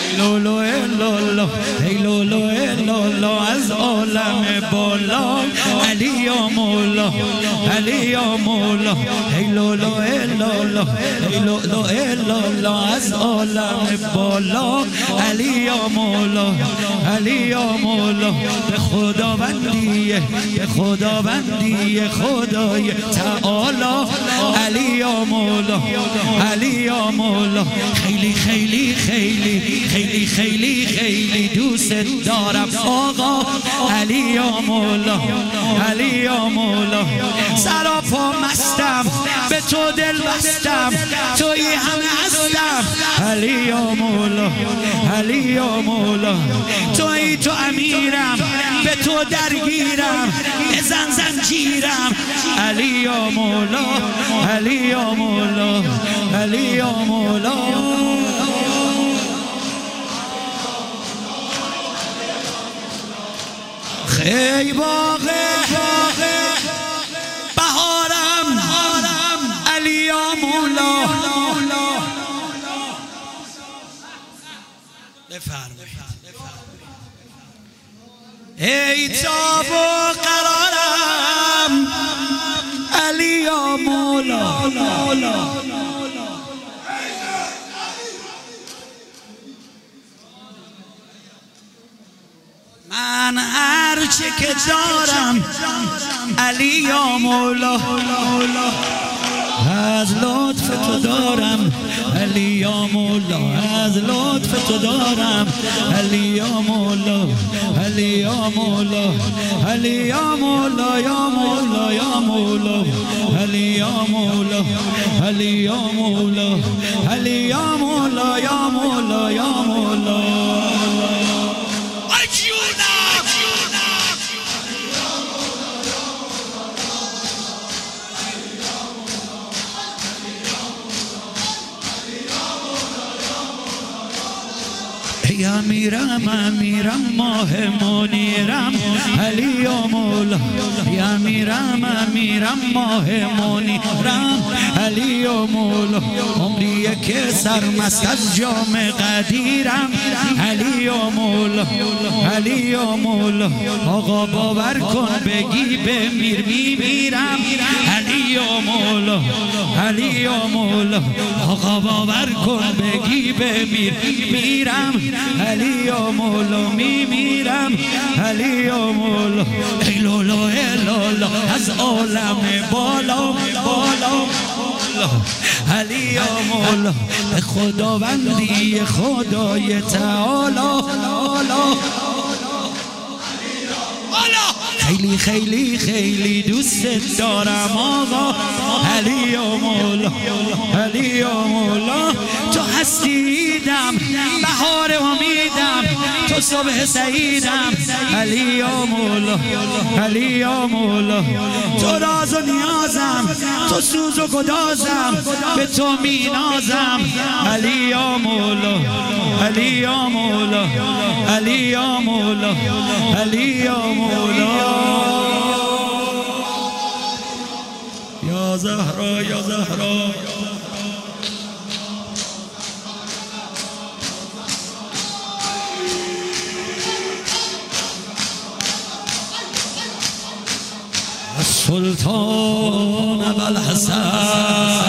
لولو الالا ای لولو الالا از عالم بالا علی یا مولا علی یا مولا ای لولو الالا ای لولو الالا از عالم بالا علی یا مولا علی یا مولا به خداوندی به خداوندی خدای تعالی علی یا مولا علی یا مولا خیلی خیلی خیلی خیلی خیلی خیلی دوست دارم آقا علی یا مولا علی یا مولا سراپا مستم به تو دل بستم تویی همه هستم علی یا مولا علی یا مولا تویی تو امیرم به تو درگیرم بزن زنجیرم علی یا مولا علی یا مولا علی یا مولا خی باغه بهارم علی یا مولا بفرمایید ای تاب و قرارم علی یا مولا من هرچه که دارم علی یا مولا از لطف تو دارم علی یا مولا از لطف تو دارم علی یا مولا علی یا مولا علی یا مولا یا مولا یا مولا علی یا مولا علی یا مولا علی یا مولا یا مولا یا مولا امیرم ماه منیرم علی یا مولا امیرم ماه منیرم علی یا مولا عمریه که سرمست از جام قدیرم علی یا مولا علی یا مولا آقا باور کن بگی بمیر میمیرم علی یا مولا علی یا مولا آقا باور کن بگی بمیر میرم علی یا مولا میمیرم علی یا مولا ای لولا ای لولا از عالم بالا علی یا مولا به خداوندی خدای تعالی خیلی خیلی خیلی دوست دارم آقا علی یا مولا علی یا مولا تو هستیدم بهار امیدم تو صبح سعیدم علی یا مولا علی یا مولا تو راز و نیازم تو سوز و گدازم به تو مینازم علی یا مولا علی یا مولا علی یا مولا علی یا مولا یا زهرا یا زهرا السلطان ابوالحسن